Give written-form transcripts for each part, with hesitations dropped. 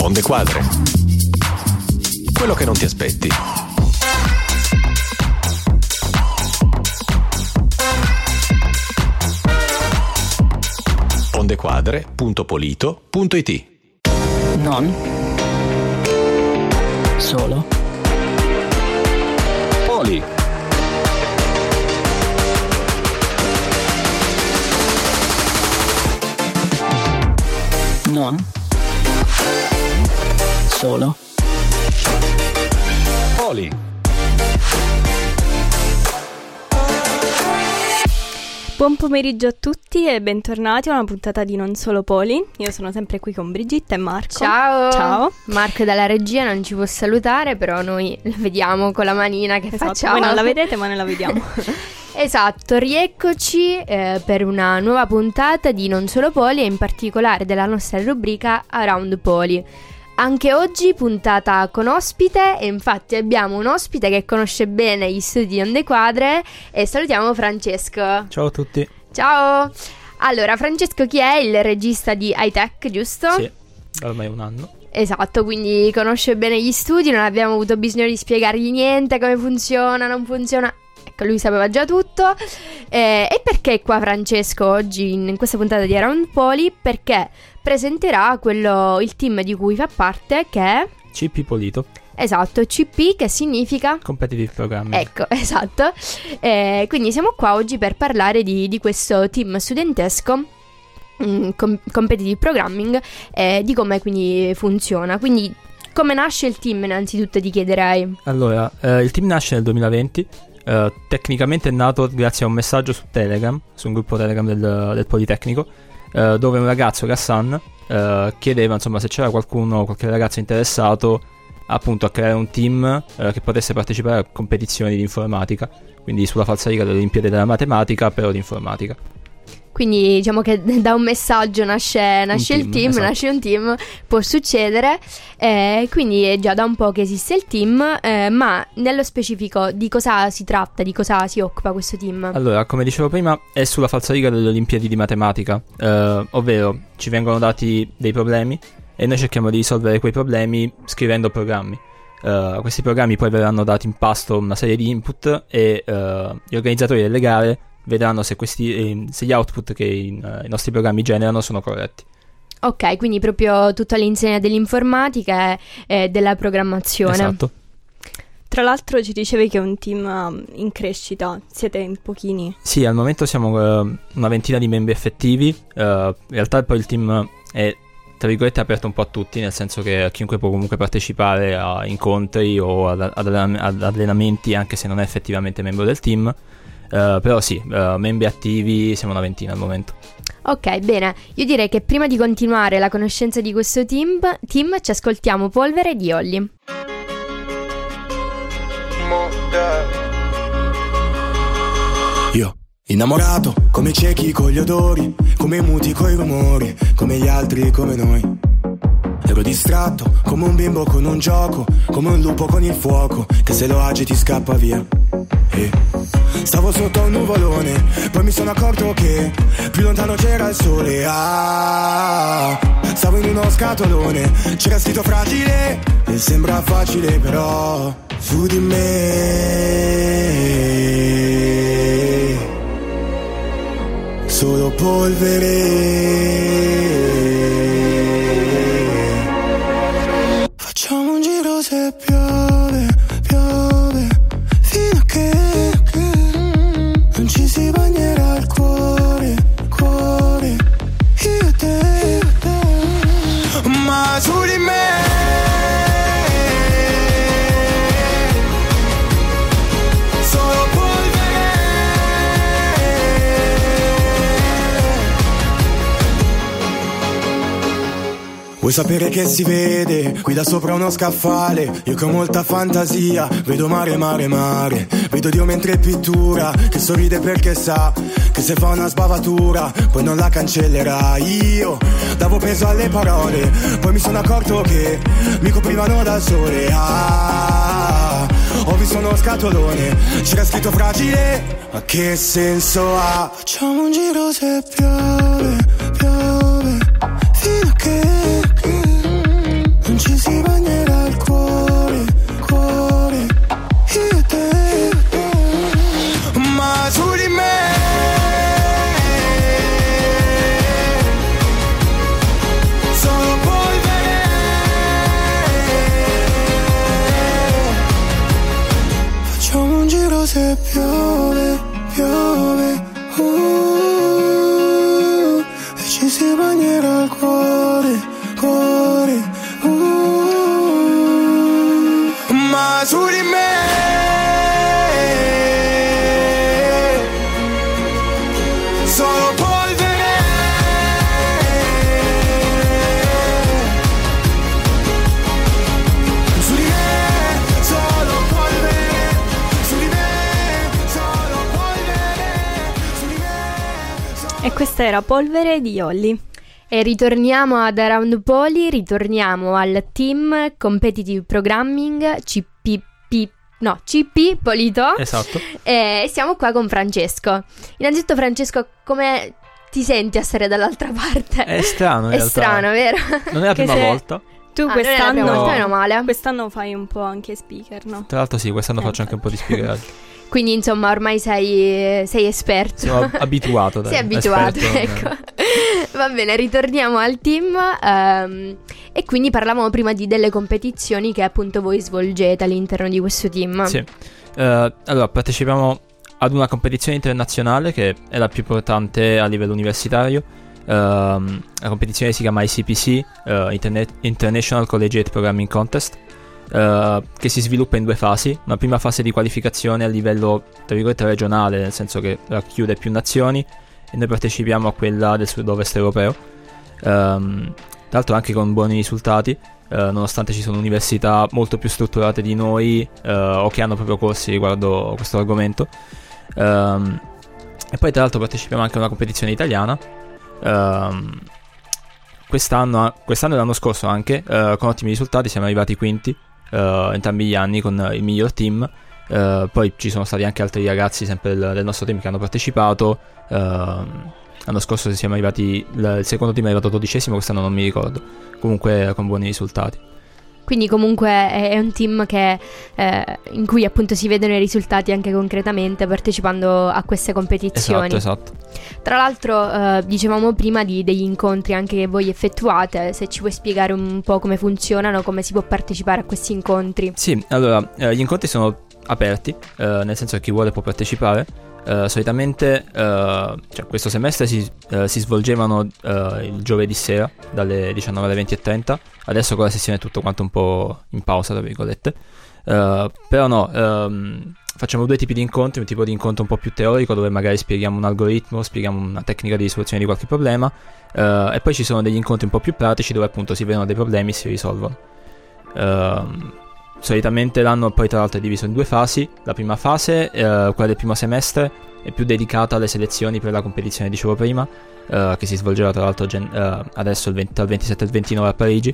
Onde Quadre. Quello che non ti aspetti. ondequadre.polito.it. Non solo Poli. non solo Poli. Buon pomeriggio a tutti e bentornati a una puntata di Non Solo Poli. Io sono sempre qui con Brigitte e Marco. Ciao! Ciao! Marco dalla regia non ci può salutare, però noi la vediamo con la manina che facciamo. Voi non la vedete, ma noi la vediamo. Esatto, rieccoci per una nuova puntata di Non Solo Poli e in particolare della nostra rubrica Around Poli. Anche oggi puntata con ospite e infatti abbiamo un ospite che conosce bene gli studi di Onde Quadre e salutiamo Francesco. Ciao a tutti. Ciao! Allora, Francesco chi è? Il regista di High Tech, giusto? Sì, ormai un anno. Esatto, quindi conosce bene gli studi, non abbiamo avuto bisogno di spiegargli niente, come funziona, non funziona. Ecco, lui sapeva già tutto. E perché qua Francesco oggi in questa puntata di Around Poli? Perché presenterà il team di cui fa parte, che è CP Polito. Esatto, CP che significa Competitive Programming. Ecco, esatto. Quindi siamo qua oggi per parlare di questo team studentesco Competitive Programming e di come quindi funziona. Quindi come nasce il team innanzitutto ti chiederei. Allora, il team nasce nel 2020. Tecnicamente è nato grazie a un messaggio su Telegram, su un gruppo Telegram del Politecnico, dove un ragazzo, Gassan, chiedeva insomma se c'era qualche ragazzo interessato appunto a creare un team che potesse partecipare a competizioni di informatica, quindi sulla falsariga delle Olimpiadi della matematica, però di informatica. Quindi diciamo che da un messaggio nasce il team, esatto. Nasce un team, può succedere, quindi è già da un po' che esiste il team, ma nello specifico di cosa si tratta, di cosa si occupa questo team? Allora, come dicevo prima, è sulla falsariga delle Olimpiadi di matematica, ovvero ci vengono dati dei problemi e noi cerchiamo di risolvere quei problemi scrivendo programmi. Questi programmi poi verranno dati in pasto una serie di input e gli organizzatori delle gare vedranno se gli output che i nostri programmi generano sono corretti. Ok, quindi proprio tutta l'insegna dell'informatica e della programmazione. Esatto. Tra l'altro ci dicevi che è un team in crescita, siete in pochini. Sì, al momento siamo una ventina di membri effettivi. In realtà poi il team è, tra virgolette, aperto un po' a tutti, nel senso che chiunque può comunque partecipare a incontri o ad allenamenti anche se non è effettivamente membro del team. Però sì, membri attivi siamo una ventina al momento. Ok, bene, io direi che prima di continuare la conoscenza di questo team ci ascoltiamo Polvere di Olly. Io innamorato, come ciechi con gli odori, come muti coi rumori, come gli altri, come noi. Ero distratto, come un bimbo con un gioco, come un lupo con il fuoco, che se lo agiti scappa via. E stavo sotto un nuvolone, poi mi sono accorto che più lontano c'era il sole. Stavo in uno scatolone, c'era scritto fragile, e sembra facile però su di me solo polvere. Facciamo un giro se piove, piove, fino a che non ci si bagnerà il cuore, cuore, io e te, ma su di me solo polvere. Vuoi sapere che si vede qui da sopra uno scaffale? Io che ho molta fantasia, vedo mare, mare, mare. Vedo Dio mentre pittura, che sorride perché sa che se fa una sbavatura poi non la cancellerà. Io davo peso alle parole, poi mi sono accorto che mi coprivano dal sole. Ho visto uno scatolone, c'era scritto fragile, ma che senso ha? Facciamo un giro se piove, piove, fino a che non ci si bagnerà il cuore, cuore, io e te. Ma su di me solo polvere. Facciamo un giro se piove, piove, e ci si bagnerà il cuore, cuore, ma su di me solo polvere. Su di me solo polvere. Su di me solo polvere. Su di me. E questa era Polvere di Olly. E ritorniamo ad Around Poly, ritorniamo al team Competitive Programming CP Polito. Esatto. E siamo qua con Francesco. Innanzitutto, Francesco, come ti senti a stare dall'altra parte? È strano in È realtà. strano, vero? Non è la Che prima se- volta. Tu Non è la prima volta, meno quest'anno, male. quest'anno fai un po' anche speaker, no? Tra l'altro sì, quest'anno faccio anche un po' di spiegati. Quindi insomma ormai sei esperto. Sono abituato. Dai, Sei abituato, esperto, ecco. Va bene, ritorniamo al team. E quindi parlavamo prima delle competizioni che appunto voi svolgete all'interno di questo team. Sì. Allora, partecipiamo ad una competizione internazionale che è la più importante a livello universitario. La competizione si chiama ICPC, International Collegiate Programming Contest, che si sviluppa in due fasi. Una prima fase di qualificazione a livello, tra virgolette, regionale, nel senso che racchiude più nazioni, e noi partecipiamo a quella del sud-ovest europeo, tra l'altro anche con buoni risultati, nonostante ci sono università molto più strutturate di noi, o che hanno proprio corsi riguardo questo argomento. E poi tra l'altro partecipiamo anche a una competizione italiana, quest'anno e l'anno scorso anche, con ottimi risultati. Siamo arrivati quinti entrambi gli anni con il miglior team. Poi ci sono stati anche altri ragazzi sempre del nostro team che hanno partecipato. L'anno scorso siamo arrivati, il secondo team è arrivato 12esimo, quest'anno non mi ricordo, comunque con buoni risultati. Quindi comunque è un team che in cui appunto si vedono i risultati anche concretamente partecipando a queste competizioni. Esatto. Tra l'altro dicevamo prima degli incontri anche che voi effettuate. Se ci vuoi spiegare un po' come funzionano, come si può partecipare a questi incontri. Sì, allora gli incontri sono aperti, nel senso che chi vuole può partecipare. Solitamente questo semestre si svolgevano il giovedì sera dalle 19 alle 20:30. Adesso con la sessione è tutto quanto un po' in pausa, tra virgolette, però no, facciamo due tipi di incontri. Un tipo di incontro un po' più teorico, dove magari spieghiamo un algoritmo, spieghiamo una tecnica di risoluzione di qualche problema, e poi ci sono degli incontri un po' più pratici, dove appunto si vedono dei problemi e si risolvono. Solitamente l'anno poi tra l'altro è diviso in due fasi. La prima fase, quella del primo semestre, è più dedicata alle selezioni per la competizione, dicevo prima, che si svolgerà tra l'altro adesso dal 27 al 29 a Parigi,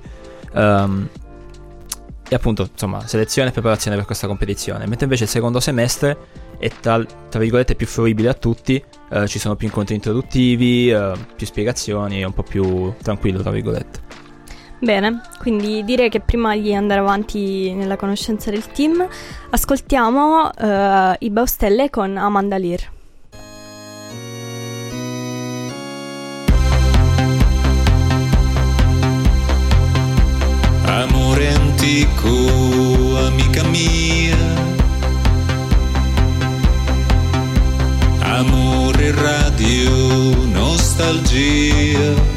e appunto insomma selezione e preparazione per questa competizione. Mentre invece il secondo semestre è tra virgolette più fruibile a tutti. Ci sono più incontri introduttivi, più spiegazioni, è un po' più tranquillo, tra virgolette. Bene, quindi direi che prima di andare avanti nella conoscenza del team, ascoltiamo i Baustelle con Amanda Lear. Amore antico, amica mia, amore radio, nostalgia.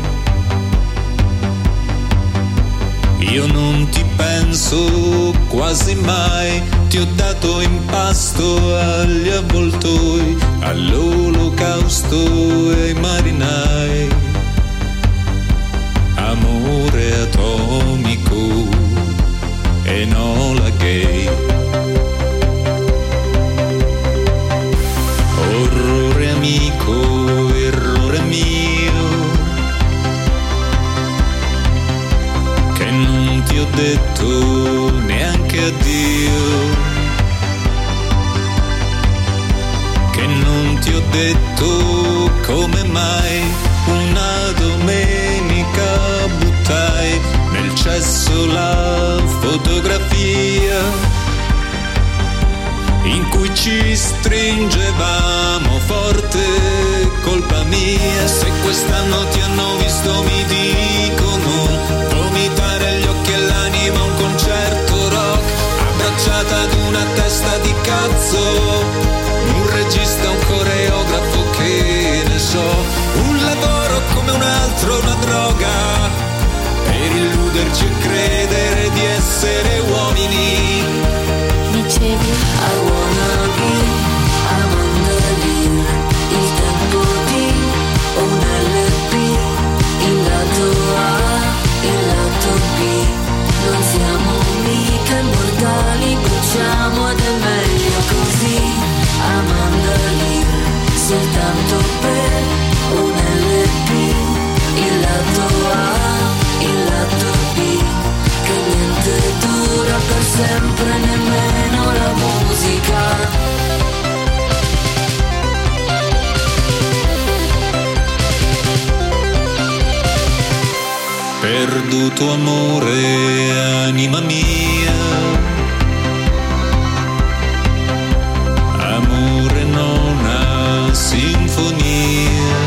Io non ti penso quasi mai, ti ho dato in pasto agli avvoltoi, all'olocausto e ai marinai. Amore atomico, Enola Gay. Orrore amico, errore mio, che non ti ho detto neanche addio, che non ti ho detto come mai una domenica buttai nel cesso adesso la fotografia in cui ci stringevamo forte, colpa mia. Se quest'anno ti hanno visto mi dicono vomitare gli occhi e l'anima a un concerto rock, abbracciata ad una testa di cazzo, un regista, un coreografo, che ne so, un lavoro come un altro, una droga, per illuderci e credere di essere uomini. Dicevi I wanna be Amanda Lear, il tempo di un LP, il lato A, il lato B, non siamo mica immortali, bruciamo ed è meglio così. Amanda Lear, soltanto per un LP, il lato A, il lato B, che niente dura per sempre, nemmeno la musica. Perduto amore, anima mia, amore non ha sinfonia.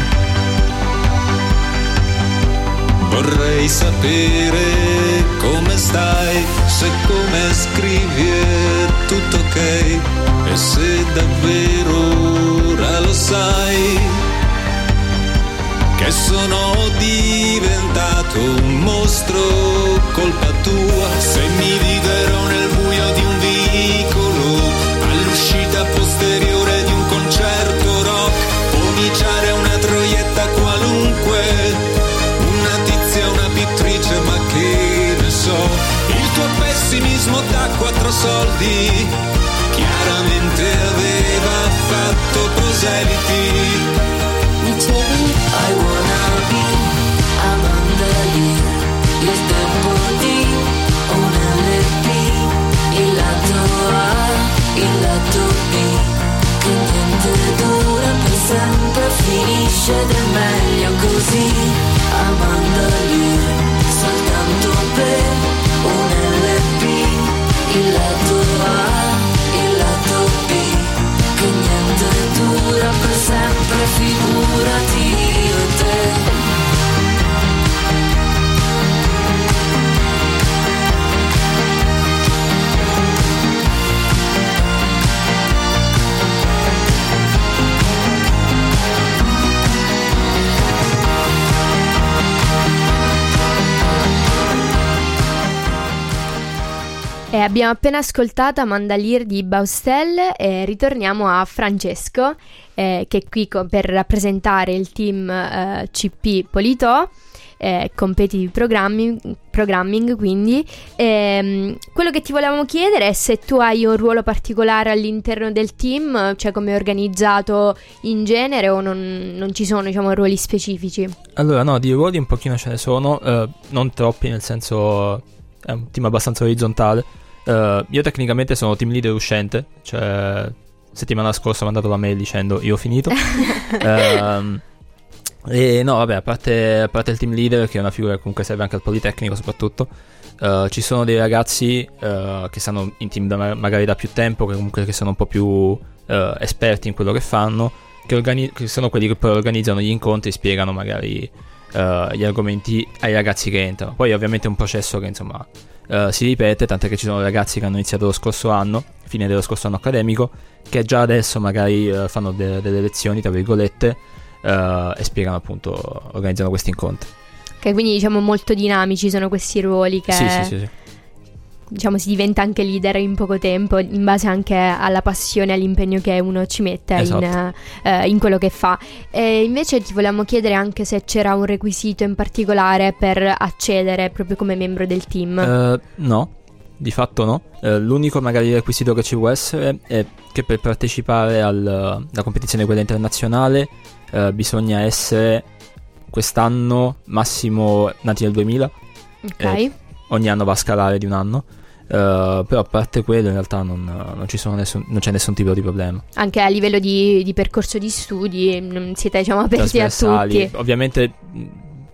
Vorrei sapere come stai, se come scrivi è tutto ok, e se davvero ora lo sai che sono diventato un mostro, colpa tua. Se mi vivrò nel buio di un vicolo, all'uscita posteriore di un concerto rock, pomiciare una troietta qualunque, una tizia, una pittrice, ma che ne so, il tuo pessimismo da 4 soldi chiaramente aveva fatto proseliti. Dicevi I wanna be Amanda Lear, il tempo di un LP, il lato A, il lato B, che niente dura per sempre, finisce ed è meglio così. Amanda Lear, soltanto per un LP, il lato A, il lato B, che niente dura per sempre, figurati io e te. Abbiamo appena ascoltato Amanda Lear di Baustelle e ritorniamo a Francesco che è qui per rappresentare il team CP Polito, Competitive Programming quindi. Quello che ti volevamo chiedere è se tu hai un ruolo particolare all'interno del team, cioè come è organizzato in genere, o non ci sono, diciamo, ruoli specifici. Allora no, di ruoli un pochino ce ne sono, non troppi, nel senso è un team abbastanza orizzontale. Io tecnicamente sono team leader uscente, cioè settimana scorsa ho mandato la mail dicendo io ho finito. E no, vabbè, a parte il team leader, che è una figura che comunque serve anche al Politecnico soprattutto, ci sono dei ragazzi che stanno in team magari da più tempo, che comunque che sono un po' più esperti in quello che fanno, che sono quelli che poi organizzano gli incontri, spiegano magari gli argomenti ai ragazzi che entrano. Poi ovviamente è un processo che insomma si ripete, tant'è che ci sono ragazzi che hanno iniziato lo scorso anno, fine dello scorso anno accademico, che già adesso magari fanno delle lezioni tra virgolette e spiegano, appunto, organizzano questi incontri. Ok, quindi diciamo molto dinamici sono questi ruoli che sì. Diciamo si diventa anche leader in poco tempo, in base anche alla passione e all'impegno che uno ci mette, esatto, in quello che fa. E invece ti volevamo chiedere anche se c'era un requisito in particolare per accedere proprio come membro del team. No, di fatto no. L'unico magari requisito che ci può essere è che per partecipare alla competizione quella internazionale bisogna essere quest'anno massimo nati nel 2000. Ok. Ogni anno va a scalare di un anno. Però a parte quello in realtà non c'è nessun tipo di problema. Anche a livello di percorso di studi non siete, diciamo, aperti a tutti. Ovviamente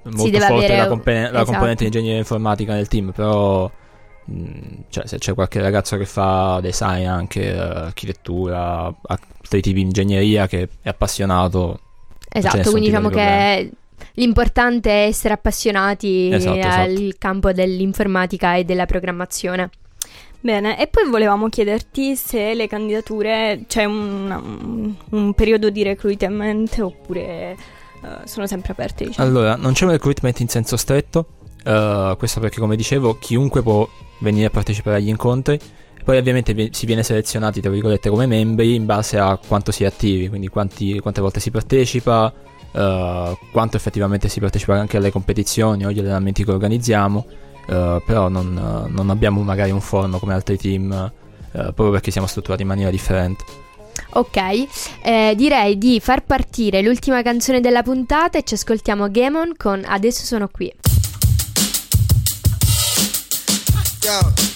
molto deve forte avere la esatto. componente di ingegneria informatica nel team, però cioè, se c'è qualche ragazzo che fa design, anche architettura, altri tipi di ingegneria, che è appassionato, Esatto, quindi diciamo che l'importante è essere appassionati al campo dell'informatica e della programmazione. Bene, e poi volevamo chiederti se le candidature, c'è un periodo di recruitment oppure sono sempre aperte, diciamo. Allora, non c'è un recruitment in senso stretto, questo perché, come dicevo, chiunque può venire a partecipare agli incontri. Poi ovviamente si viene selezionati, tra virgolette, come membri in base a quanto si è attivi, quindi quante volte si partecipa, quanto effettivamente si partecipa anche alle competizioni o agli allenamenti che organizziamo. Però non abbiamo magari un forno come altri team, proprio perché siamo strutturati in maniera differente. Ok, direi di far partire l'ultima canzone della puntata e ci ascoltiamo Gamon con Adesso sono qui. Yo.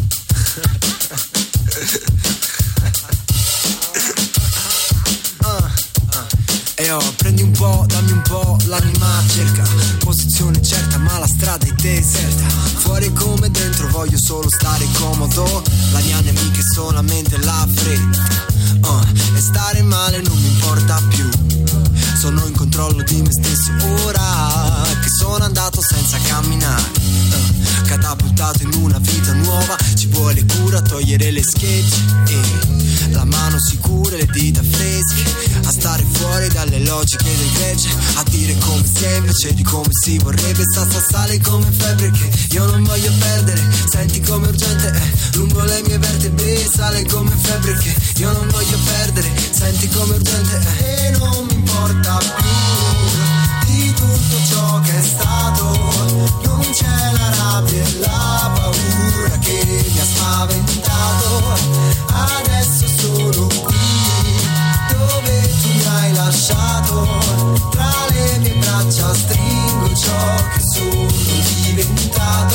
Prendi un po', dammi un po', l'anima cerca posizione certa, ma la strada è deserta. Fuori come dentro voglio solo stare comodo. La mia nemica è solamente la fretta, e stare male non mi importa più. Sono in controllo di me stesso ora che sono andato senza camminare, catapultato in una vita nuova. Ci vuole cura, togliere le schegge e la mano sicura, le dita fresche, a stare fuori dalle logiche del gregge, a dire come si è invece di come si vorrebbe. Sale come febbre che io non voglio perdere. Senti come urgente è lungo le mie vertebre. Sale come febbre che io non voglio perdere. Senti come urgente è e non mi importa più di tutto ciò che è stato. Non c'è la rabbia e la paura che mi ha spaventato. Adesso sono qui dove tu mi hai lasciato. Tra le mie braccia stringo ciò che sono diventato.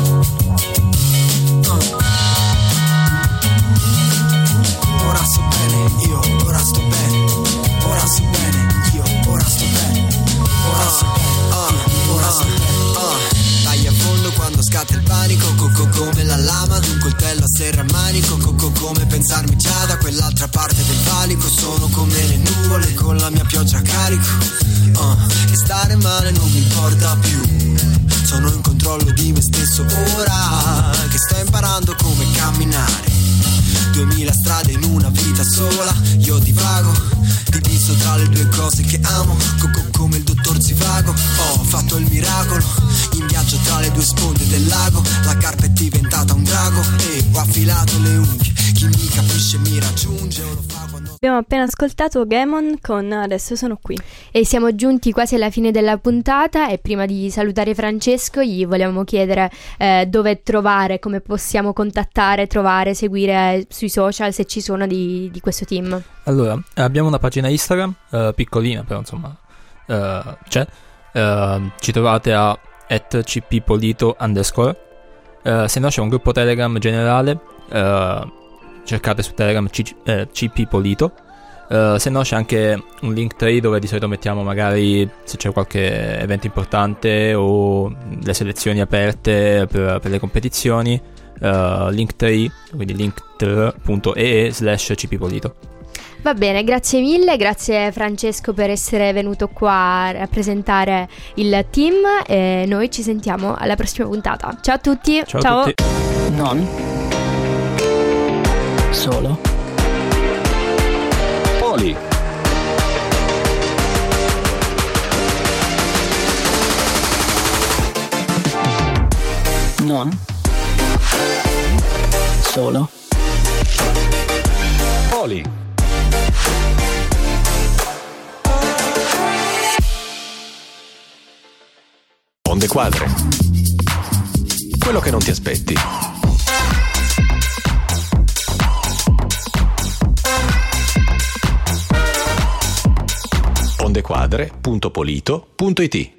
Ora sto bene, io ora sto bene. Ora sto bene, io ora sto bene. Ora sto bene, ora sto bene. Dai a fondo quando scatta il panico, come la lama d'un coltello a serramanico, come pensarmi già da quell'altra parte del valico. Sono come le nuvole con la mia pioggia a carico, e stare male non mi importa più. Sono in controllo di me stesso ora che sto imparando come camminare. 2000 strade in una vita sola, io divago, diviso tra le due cose che amo, come il dottor Zivago. Ho fatto il miracolo, in viaggio tra le due sponde del lago. La carpa è diventata un drago e ho affilato le unghie. Chi mi capisce mi raggiunge, o lo fa quando... Abbiamo appena ascoltato Gamon con Adesso sono qui. E siamo giunti quasi alla fine della puntata, e prima di salutare Francesco gli volevamo chiedere dove trovare, come possiamo contattare, trovare, seguire sui social, se ci sono, di questo team. Allora, abbiamo una pagina Instagram, piccolina però insomma c'è, ci trovate a @cppolito_, se no c'è un gruppo Telegram generale, cercate su Telegram cppolito, se no c'è anche un Linktree dove di solito mettiamo magari se c'è qualche evento importante o le selezioni aperte per le competizioni. Linktree, quindi linktree.ee/cppolito. Va bene, grazie mille, grazie Francesco per essere venuto qua a rappresentare il team, e noi ci sentiamo alla prossima puntata. Ciao a tutti. Ciao a tutti. Non solo Poli. Non solo Poli. Onde Quadre. Quello che non ti aspetti. Ondequadre.polito.it